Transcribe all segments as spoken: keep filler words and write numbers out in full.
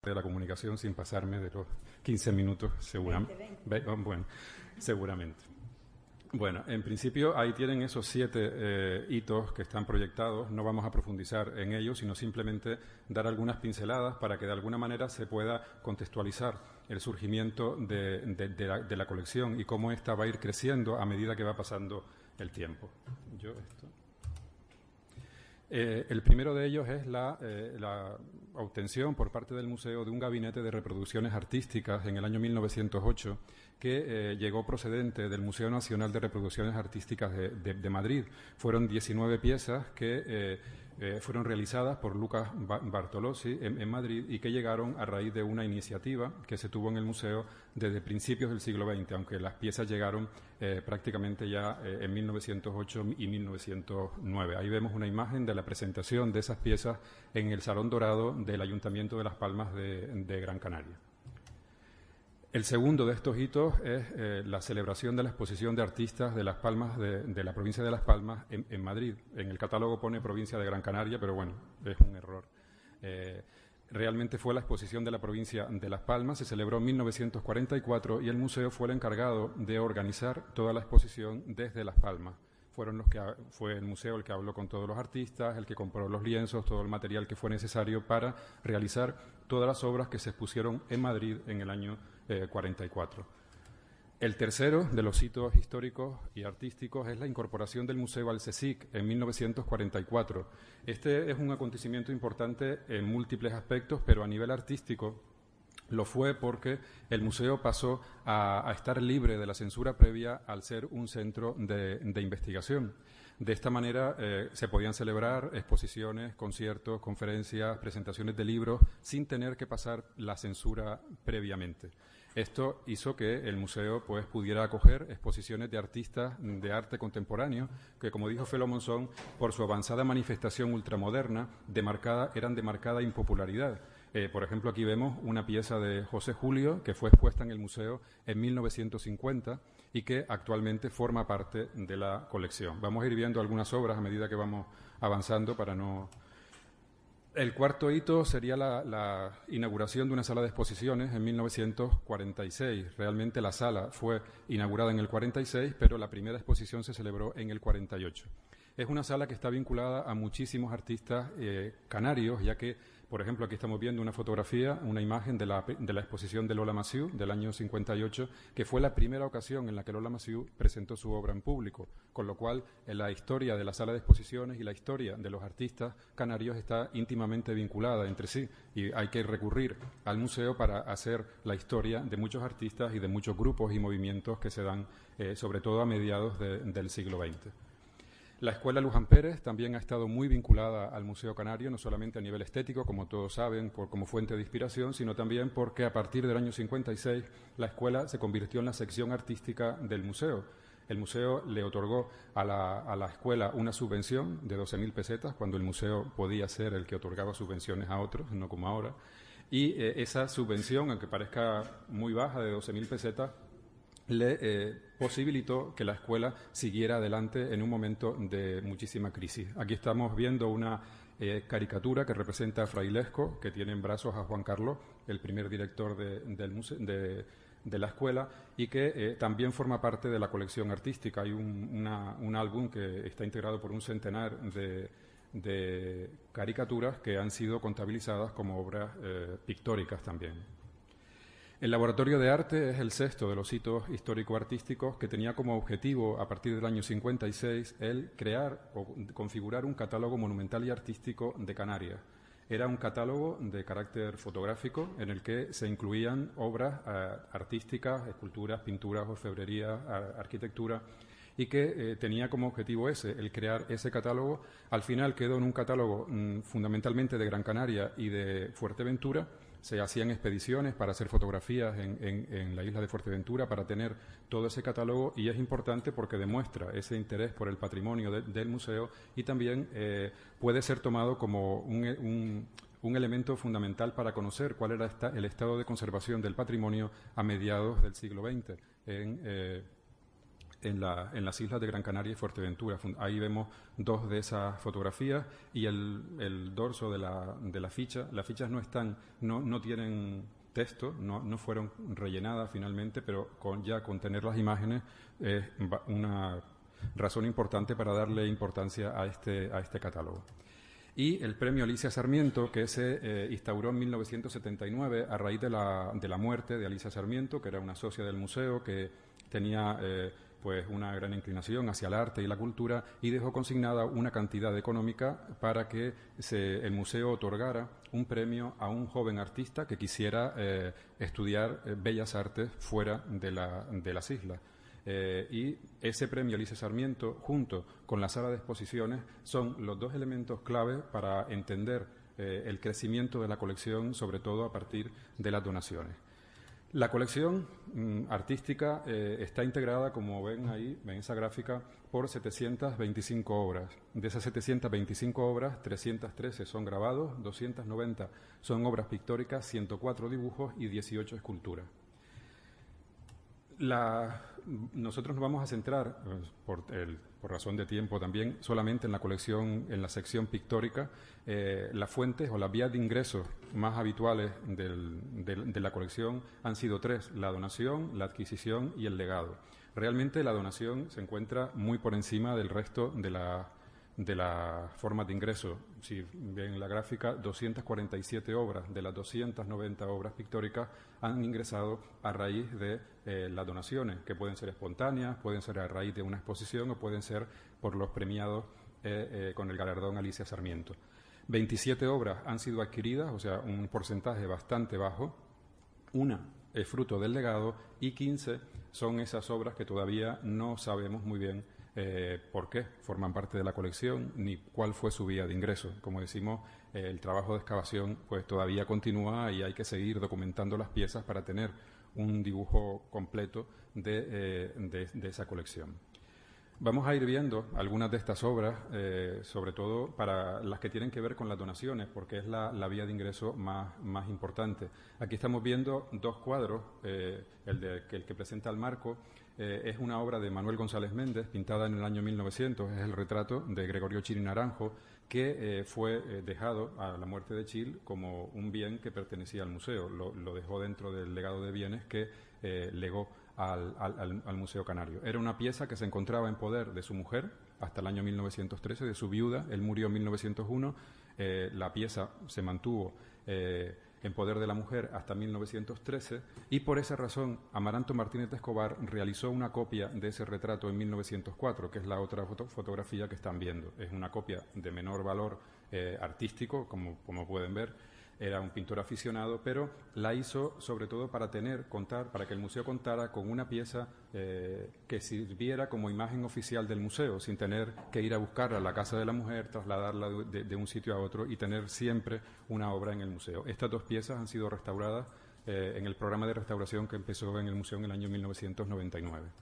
de la comunicación sin pasarme de los quince minutos, seguramente. veinte, veinte. Bueno, seguramente. Bueno, en principio ahí tienen esos siete eh, hitos que están proyectados. No vamos a profundizar en ellos, sino simplemente dar algunas pinceladas para que de alguna manera se pueda contextualizar el surgimiento de, de, de, la, de la colección y cómo ésta va a ir creciendo a medida que va pasando el tiempo. Yo esto. Eh, el primero de ellos es la, eh, la obtención por parte del museo de un gabinete de reproducciones artísticas en el año mil novecientos ocho que eh, llegó procedente del Museo Nacional de Reproducciones Artísticas de, de, de Madrid. Fueron diecinueve piezas que eh, eh, fueron realizadas por Lucas Bartolozzi en, en Madrid y que llegaron a raíz de una iniciativa que se tuvo en el museo desde principios del siglo veinte, aunque las piezas llegaron eh, prácticamente ya eh, en mil novecientos ocho y mil novecientos nueve. Ahí vemos una imagen de la presentación de esas piezas en el Salón Dorado del Ayuntamiento de Las Palmas de, de Gran Canaria. El segundo de estos hitos es eh, la celebración de la exposición de artistas de Las Palmas, de, de la provincia de Las Palmas, en, en Madrid. En el catálogo pone provincia de Gran Canaria, pero bueno, es un error. Eh, realmente fue la exposición de la provincia de Las Palmas, se celebró en mil novecientos cuarenta y cuatro y el museo fue el encargado de organizar toda la exposición desde Las Palmas. Fueron los que, fue el museo el que habló con todos los artistas, el que compró los lienzos, todo el material que fue necesario para realizar todas las obras que se expusieron en Madrid en el año eh, cuarenta y cuatro. El tercero de los hitos históricos y artísticos es la incorporación del museo al CSIC en mil novecientos cuarenta y cuatro. Este es un acontecimiento importante en múltiples aspectos, pero a nivel artístico lo fue porque el museo pasó a, a estar libre de la censura previa al ser un centro de, de investigación. De esta manera eh, se podían celebrar exposiciones, conciertos, conferencias, presentaciones de libros sin tener que pasar la censura previamente. Esto hizo que el museo pues, pudiera acoger exposiciones de artistas de arte contemporáneo que, como dijo Felo Monzón, por su avanzada manifestación ultramoderna de marcada, eran de marcada impopularidad. Eh, por ejemplo, aquí vemos una pieza de José Julio que fue expuesta en el museo en mil novecientos cincuenta y que actualmente forma parte de la colección. Vamos a ir viendo algunas obras a medida que vamos avanzando para no... El cuarto hito sería la, la inauguración de una sala de exposiciones en mil novecientos cuarenta y seis. Realmente la sala fue inaugurada en el cuarenta y seis, pero la primera exposición se celebró en el cuarenta y ocho. Es una sala que está vinculada a muchísimos artistas eh, canarios, ya que, por ejemplo, aquí estamos viendo una fotografía, una imagen de la, de la exposición de Lola Massieu del año cincuenta y ocho, que fue la primera ocasión en la que Lola Massieu presentó su obra en público, con lo cual en la historia de la sala de exposiciones y la historia de los artistas canarios está íntimamente vinculada entre sí y hay que recurrir al museo para hacer la historia de muchos artistas y de muchos grupos y movimientos que se dan, eh, sobre todo a mediados de, del siglo veinte. La Escuela Luján Pérez también ha estado muy vinculada al Museo Canario, no solamente a nivel estético, como todos saben, por, como fuente de inspiración, sino también porque a partir del año cincuenta y seis la escuela se convirtió en la sección artística del museo. El museo le otorgó a la, a la escuela una subvención de doce mil pesetas, cuando el museo podía ser el que otorgaba subvenciones a otros, no como ahora. Y eh, esa subvención, aunque parezca muy baja, de doce mil pesetas, le eh, posibilitó que la escuela siguiera adelante en un momento de muchísima crisis. Aquí estamos viendo una eh, caricatura que representa a Frailesco, que tiene en brazos a Juan Carlos, el primer director de, del museo, de, de la escuela, y que eh, también forma parte de la colección artística. Hay un, una, un álbum que está integrado por un centenar de, de caricaturas que han sido contabilizadas como obras eh, pictóricas también. El Laboratorio de Arte es el sexto de los hitos histórico-artísticos que tenía como objetivo, a partir del año cincuenta y seis, el crear o configurar un catálogo monumental y artístico de Canarias. Era un catálogo de carácter fotográfico en el que se incluían obras eh, artísticas, esculturas, pinturas, orfebrería, arquitectura, y que eh, tenía como objetivo ese, el crear ese catálogo. Al final quedó en un catálogo mmm, fundamentalmente de Gran Canaria y de Fuerteventura. Se hacían expediciones para hacer fotografías en, en, en la isla de Fuerteventura para tener todo ese catálogo, y es importante porque demuestra ese interés por el patrimonio de, del museo y también eh, puede ser tomado como un, un, un elemento fundamental para conocer cuál era esta, el estado de conservación del patrimonio a mediados del siglo veinte en, eh, en, la, en las islas de Gran Canaria y Fuerteventura. Ahí vemos dos de esas fotografías y el, el dorso de la, de la ficha. Las fichas no están, no, no tienen texto, no, no fueron rellenadas finalmente, pero con, ya con tener las imágenes es eh, una razón importante para darle importancia a este, a este catálogo. Y el premio Alicia Sarmiento, que se eh, instauró en mil novecientos setenta y nueve a raíz de la, de la muerte de Alicia Sarmiento, que era una socia del museo, que tenía eh, pues una gran inclinación hacia el arte y la cultura, y dejó consignada una cantidad económica para que se, el museo otorgara un premio a un joven artista que quisiera eh, estudiar eh, bellas artes fuera de, la, de las islas. Eh, y ese premio Alicia Sarmiento, junto con la sala de exposiciones, son los dos elementos clave para entender eh, el crecimiento de la colección, sobre todo a partir de las donaciones. La colección mm, artística eh, está integrada, como ven ahí, en esa gráfica, por setecientas veinticinco obras. De esas setecientas veinticinco obras, trescientos trece son grabados, doscientas noventa son obras pictóricas, ciento cuatro dibujos y dieciocho esculturas. La, nosotros nos vamos a centrar, por, el, por razón de tiempo también, solamente en la colección, en la sección pictórica. Eh, las fuentes o las vías de ingresos más habituales del, de, de la colección han sido tres: la donación, la adquisición y el legado. Realmente la donación se encuentra muy por encima del resto de la de las formas de ingreso. Si ven la gráfica, doscientas cuarenta y siete obras de las doscientas noventa obras pictóricas han ingresado a raíz de eh, las donaciones, que pueden ser espontáneas, pueden ser a raíz de una exposición o pueden ser por los premiados eh, eh, con el galardón Alicia Sarmiento. veintisiete obras han sido adquiridas, o sea, un porcentaje bastante bajo. Una es fruto del legado y quince son esas obras que todavía no sabemos muy bien Eh, por qué forman parte de la colección ni cuál fue su vía de ingreso. Como decimos, eh, el trabajo de excavación pues todavía continúa y hay que seguir documentando las piezas para tener un dibujo completo de, eh, de, de esa colección. Vamos a ir viendo algunas de estas obras, eh, sobre todo para las que tienen que ver con las donaciones, porque es la, la vía de ingreso más, más importante. Aquí estamos viendo dos cuadros, eh, el, de, el que presenta el marco eh, es una obra de Manuel González Méndez, pintada en el año mil novecientos, es el retrato de Gregorio Chil y Naranjo, que eh, fue eh, dejado a la muerte de Chil como un bien que pertenecía al museo. Lo, lo dejó dentro del legado de bienes que eh, legó Al, al, al Museo Canario. Era una pieza que se encontraba en poder de su mujer hasta el año mil novecientos trece, de su viuda. Él murió en mil novecientos uno. Eh, la pieza se mantuvo eh, en poder de la mujer hasta mil novecientos trece y por esa razón Amaranto Martínez de Escobar realizó una copia de ese retrato en mil novecientos cuatro, que es la otra foto, fotografía que están viendo. Es una copia de menor valor eh, artístico, como, como pueden ver. Era un pintor aficionado, pero la hizo sobre todo para tener, contar, para que el museo contara con una pieza eh, que sirviera como imagen oficial del museo, sin tener que ir a buscarla a la casa de la mujer, trasladarla de, de un sitio a otro y tener siempre una obra en el museo. Estas dos piezas han sido restauradas eh, en el programa de restauración que empezó en el museo en el año mil novecientos noventa y nueve.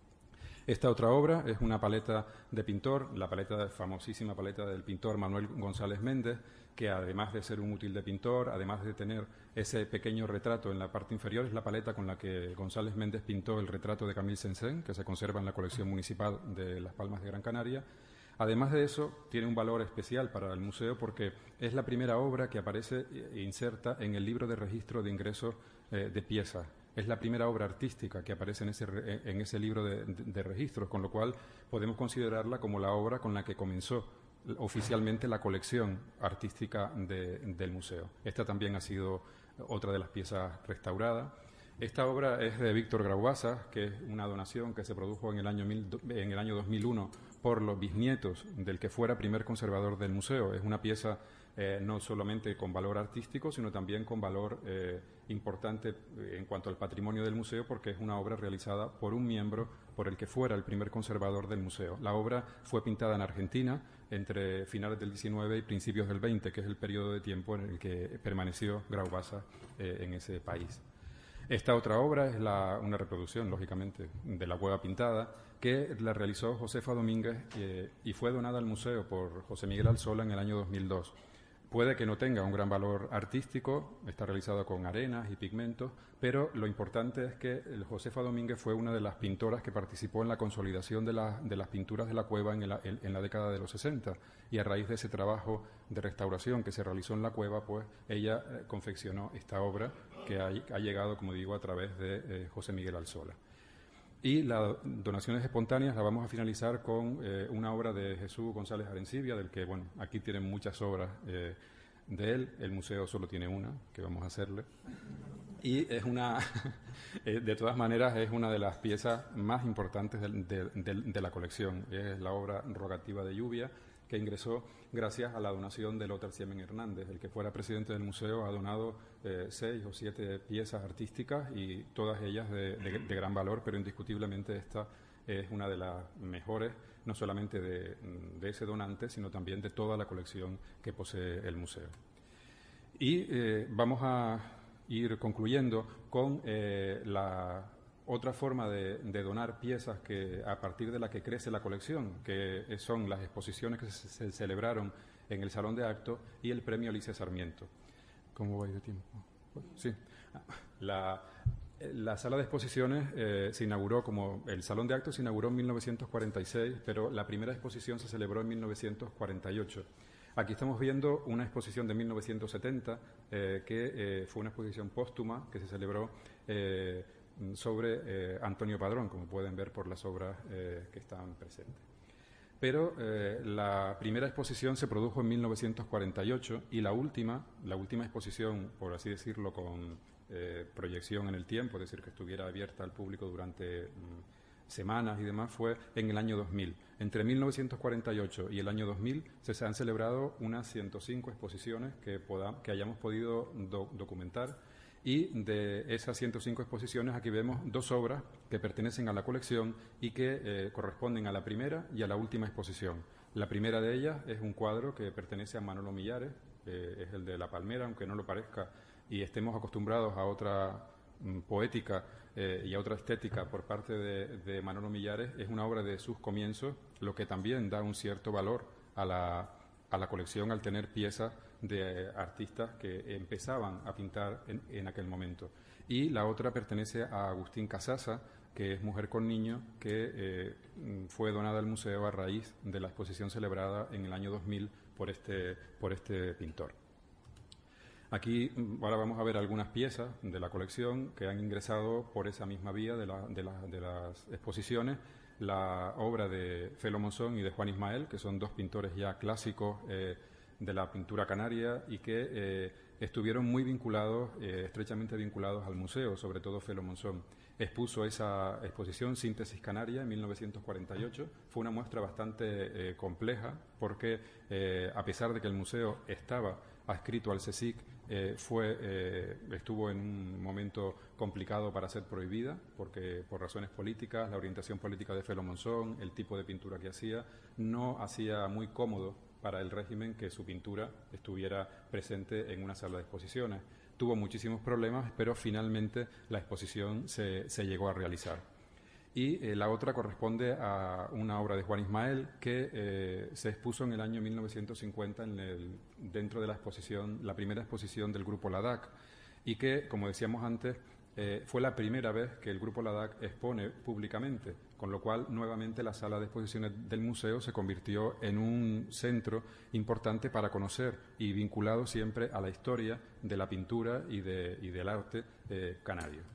Esta otra obra es una paleta de pintor, la paleta, famosísima paleta del pintor Manuel González Méndez, que además de ser un útil de pintor, además de tener ese pequeño retrato en la parte inferior, es la paleta con la que González Méndez pintó el retrato de Camille Saint-Saëns, que se conserva en la colección municipal de Las Palmas de Gran Canaria. Además de eso, tiene un valor especial para el museo porque es la primera obra que aparece e inserta en el libro de registro de ingresos eh, de piezas. Es la primera obra artística que aparece en ese, en ese libro de, de, de registros, con lo cual podemos considerarla como la obra con la que comenzó oficialmente la colección artística de, del museo. Esta también ha sido otra de las piezas restauradas. Esta obra es de Víctor Graubaza, que es una donación que se produjo en el año, mil, en el año dos mil uno por los bisnietos del que fuera primer conservador del museo. Es una pieza eh, no solamente con valor artístico, sino también con valor eh, importante en cuanto al patrimonio del museo, porque es una obra realizada por un miembro por el que fuera el primer conservador del museo. La obra fue pintada en Argentina entre finales del diecinueve y principios del veinte, que es el periodo de tiempo en el que permaneció Graubaza eh, en ese país. Esta otra obra es la, una reproducción, lógicamente, de la Cueva Pintada, que la realizó Josefa Domínguez eh, y fue donada al museo por José Miguel Alzola en el año dos mil dos. puede que no tenga un gran valor artístico, está realizado con arenas y pigmentos, pero lo importante es que Josefa Domínguez fue una de las pintoras que participó en la consolidación de, la, de las pinturas de la cueva en la, en, en la década de los sesenta, y a raíz de ese trabajo de restauración que se realizó en la cueva, pues ella eh, confeccionó esta obra que ha, ha llegado, como digo, a través de eh, José Miguel Alsola. Y las donaciones espontáneas las vamos a finalizar con eh, una obra de Jesús González Arencibia, del que, bueno, aquí tienen muchas obras eh, de él. El museo solo tiene una, que vamos a hacerle. Y es una, de todas maneras, es una de las piezas más importantes de, de, de, de la colección. Es la obra Rogativa de Lluvia, que ingresó gracias a la donación de Lothar Siemen Hernández. El que fuera presidente del museo ha donado eh, seis o siete piezas artísticas y todas ellas de, de, de gran valor, pero indiscutiblemente esta es una de las mejores, no solamente de, de ese donante, sino también de toda la colección que posee el museo. Y eh, vamos a ir concluyendo con eh, la otra forma de, de donar piezas que a partir de la que crece la colección, que son las exposiciones que se, se celebraron en el Salón de Actos y el Premio Alicia Sarmiento. ¿Cómo va de tiempo? Sí. La, la sala de exposiciones eh, se inauguró como el Salón de Actos se inauguró en mil novecientos cuarenta y seis, pero la primera exposición se celebró en mil novecientos cuarenta y ocho. Aquí estamos viendo una exposición de mil novecientos setenta, eh, que eh, fue una exposición póstuma que se celebró eh, sobre eh, Antonio Padrón, como pueden ver por las obras eh, que están presentes. Pero eh, la primera exposición se produjo en mil novecientos cuarenta y ocho y la última, la última exposición, por así decirlo, con eh, proyección en el tiempo, es decir, que estuviera abierta al público durante mm, semanas y demás, fue en el año dos mil. Entre mil novecientos cuarenta y ocho y el año dos mil se han celebrado unas ciento cinco exposiciones que, poda, que hayamos podido do, documentar. Y de esas ciento cinco exposiciones aquí vemos dos obras que pertenecen a la colección y que eh, corresponden a la primera y a la última exposición. La primera de ellas es un cuadro que pertenece a Manolo Millares, eh, es el de La Palmera, aunque no lo parezca y estemos acostumbrados a otra mm, poética eh, y a otra estética por parte de, de Manolo Millares. Es una obra de sus comienzos, lo que también da un cierto valor a la, a la colección al tener piezas de artistas que empezaban a pintar en, en aquel momento. Y la otra pertenece a Agustín Casasa, que es Mujer con Niño, que eh, fue donada al museo a raíz de la exposición celebrada en el año dos mil por este, por este pintor. Aquí ahora vamos a ver algunas piezas de la colección que han ingresado por esa misma vía de, la, de, la, de las exposiciones. La obra de Felo Monzón y de Juan Ismael, que son dos pintores ya clásicos eh, de la pintura canaria y que eh, estuvieron muy vinculados, eh, estrechamente vinculados al museo, sobre todo Felo Monzón. Expuso esa exposición Síntesis Canaria en mil novecientos cuarenta y ocho. Fue una muestra bastante eh, compleja porque, eh, a pesar de que el museo estaba adscrito al CSIC, eh, fue, eh, estuvo en un momento complicado para ser prohibida, porque por razones políticas, la orientación política de Felo Monzón, el tipo de pintura que hacía, no hacía muy cómodo para el régimen que su pintura estuviera presente en una sala de exposiciones. Tuvo muchísimos problemas, pero finalmente la exposición se, se llegó a realizar. Y eh, la otra corresponde a una obra de Juan Ismael que eh, se expuso en el año mil novecientos cincuenta en el, dentro de la exposición, la primera exposición del Grupo Ladac, y que, como decíamos antes, Eh, fue la primera vez que el Grupo Ladac expone públicamente, con lo cual nuevamente la sala de exposiciones del museo se convirtió en un centro importante para conocer y vinculado siempre a la historia de la pintura y, de, y del arte eh, canario.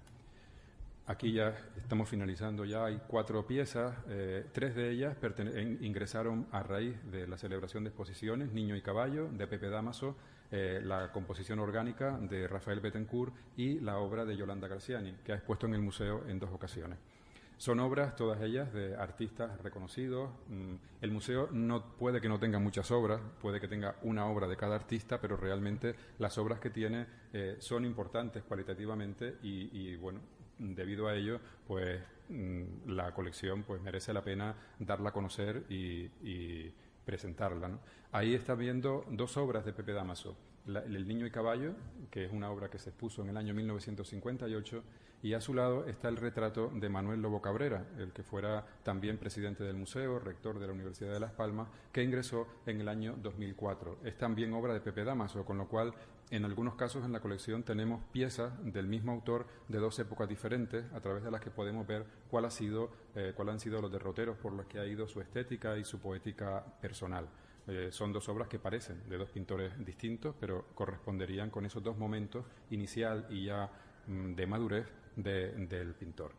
Aquí ya estamos finalizando, ya hay cuatro piezas, eh, tres de ellas en, ingresaron a raíz de la celebración de exposiciones, Niño y Caballo, de Pepe Dámaso, eh, la composición orgánica de Rafael Bettencourt y la obra de Yolanda Graziani, que ha expuesto en el museo en dos ocasiones. Son obras, todas ellas, de artistas reconocidos. El museo no puede que no tenga muchas obras, puede que tenga una obra de cada artista, pero realmente las obras que tiene eh, son importantes cualitativamente y, y bueno, debido a ello, pues la colección pues merece la pena darla a conocer y, y presentarla, ¿no? Ahí está viendo dos obras de Pepe Dámaso. la, El Niño y Caballo, que es una obra que se expuso en el año mil novecientos cincuenta y ocho, y a su lado está el retrato de Manuel Lobo Cabrera, el que fuera también presidente del museo, rector de la Universidad de Las Palmas, que ingresó en el año dos mil cuatro. Es también obra de Pepe Damaso, con lo cual en algunos casos en la colección tenemos piezas del mismo autor de dos épocas diferentes, a través de las que podemos ver cuál ha sido, eh, cuál han sido los derroteros por los que ha ido su estética y su poética personal. Eh, son dos obras que parecen de dos pintores distintos, pero corresponderían con esos dos momentos, inicial y ya mmm, de madurez de, del pintor.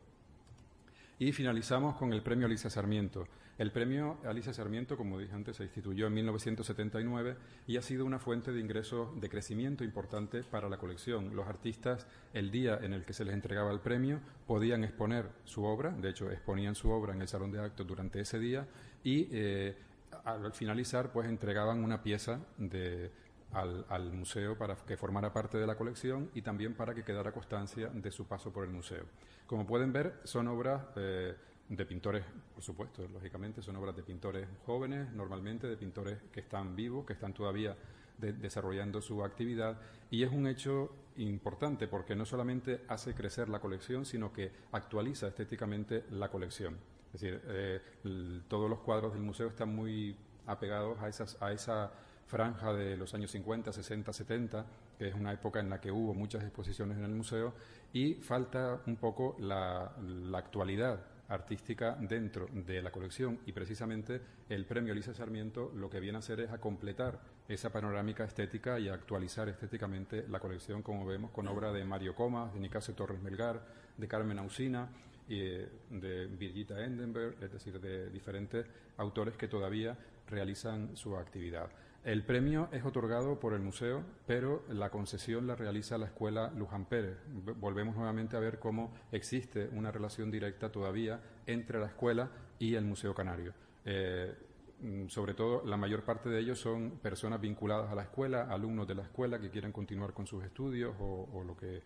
Y finalizamos con el premio Alicia Sarmiento. El premio Alicia Sarmiento, como dije antes, se instituyó en mil novecientos setenta y nueve y ha sido una fuente de ingresos de crecimiento importante para la colección. Los artistas, el día en el que se les entregaba el premio, podían exponer su obra, de hecho exponían su obra en el salón de actos durante ese día y eh, al finalizar pues entregaban una pieza de, al, al museo para que formara parte de la colección y también para que quedara constancia de su paso por el museo. Como pueden ver, son obras eh, de pintores, por supuesto, lógicamente, son obras de pintores jóvenes, normalmente de pintores que están vivos, que están todavía de, desarrollando su actividad, y es un hecho importante porque no solamente hace crecer la colección, sino que actualiza estéticamente la colección. Es decir, eh, el, todos los cuadros del museo están muy apegados a, esas, a esa franja de los años cincuenta, sesenta, setenta, que es una época en la que hubo muchas exposiciones en el museo, y falta un poco la, la actualidad artística dentro de la colección, y precisamente el premio Alicia Sarmiento lo que viene a hacer es a completar esa panorámica estética y a actualizar estéticamente la colección, como vemos, con obra de Mario Comas, de Nicasio Torres Melgar, de Carmen Ausina, y de Birgitta Endenberg, es decir, de diferentes autores que todavía realizan su actividad. El premio es otorgado por el museo, pero la concesión la realiza la Escuela Luján Pérez. Volvemos nuevamente a ver cómo existe una relación directa todavía entre la escuela y el Museo Canario. Eh, sobre todo, la mayor parte de ellos son personas vinculadas a la escuela, alumnos de la escuela que quieren continuar con sus estudios o, o lo que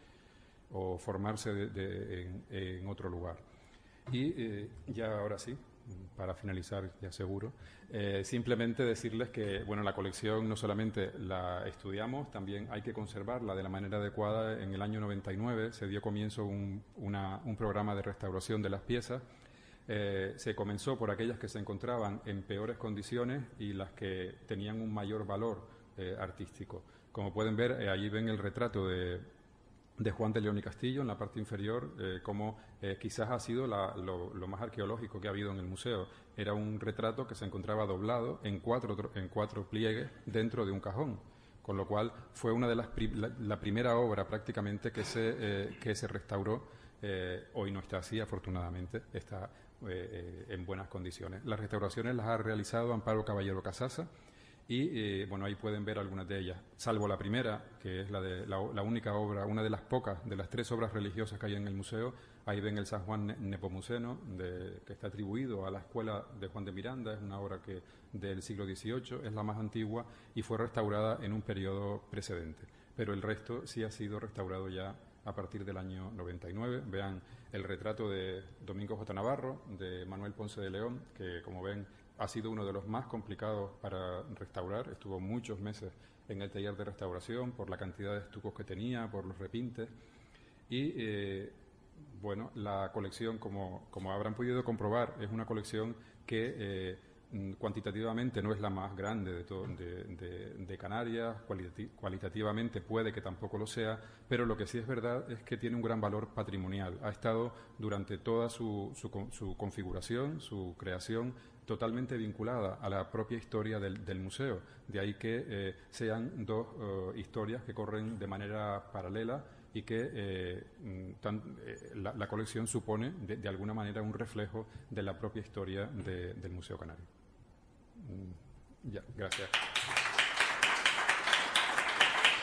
o formarse de, de, en, en otro lugar. Y eh, ya ahora sí, para finalizar, ya seguro, eh, simplemente decirles que bueno, la colección no solamente la estudiamos, también hay que conservarla de la manera adecuada. En el año noventa y nueve se dio comienzo un, una, un programa de restauración de las piezas. Eh, se comenzó por aquellas que se encontraban en peores condiciones y las que tenían un mayor valor eh, artístico. Como pueden ver, eh, allí ven el retrato de de Juan de León y Castillo, en la parte inferior, eh, como eh, quizás ha sido la, lo, lo más arqueológico que ha habido en el museo. Era un retrato que se encontraba doblado en cuatro, en cuatro pliegues dentro de un cajón, con lo cual fue una de las la, la primera obra prácticamente que se, eh, que se restauró. Eh, hoy no está así, afortunadamente, está eh, eh, en buenas condiciones. Las restauraciones las ha realizado Amparo Caballero Casasa, y eh, bueno, ahí pueden ver algunas de ellas, salvo la primera, que es la, de, la, la única obra, una de las pocas, de las tres obras religiosas que hay en el museo. Ahí ven el San Juan Nepomuceno, de, que está atribuido a la escuela de Juan de Miranda, es una obra que del siglo dieciocho, es la más antigua y fue restaurada en un periodo precedente, pero el resto sí ha sido restaurado ya a partir del año noventa y nueve. Vean el retrato de Domingo J. Navarro, de Manuel Ponce de León, que como ven ha sido uno de los más complicados para restaurar. Estuvo muchos meses en el taller de restauración por la cantidad de estucos que tenía, por los repintes. Y, eh, bueno, la colección, como, como habrán podido comprobar, es una colección que eh, cuantitativamente no es la más grande de, todo, de, de, de Canarias, cualitati cualitativamente puede que tampoco lo sea, pero lo que sí es verdad es que tiene un gran valor patrimonial. Ha estado durante toda su, su, su configuración, su creación, totalmente vinculada a la propia historia del, del museo. De ahí que eh, sean dos uh, historias que corren de manera paralela y que eh, tan, eh, la, la colección supone de, de alguna manera un reflejo de la propia historia de, del Museo Canario. Mm, ya, gracias.